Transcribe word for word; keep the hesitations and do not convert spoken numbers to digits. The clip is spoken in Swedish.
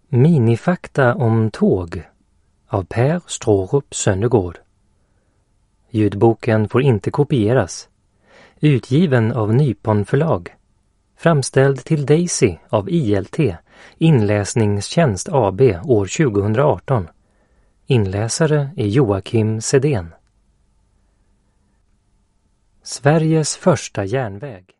Minifakta om tåg av Per Strårup Sönnegård. Ljudboken får inte kopieras. Utgiven av Nypon förlag. Framställd till Daisy av I L T, Inläsningstjänst A B år tjugohundraarton. Inläsare är Joakim Sedén. Sveriges första järnväg.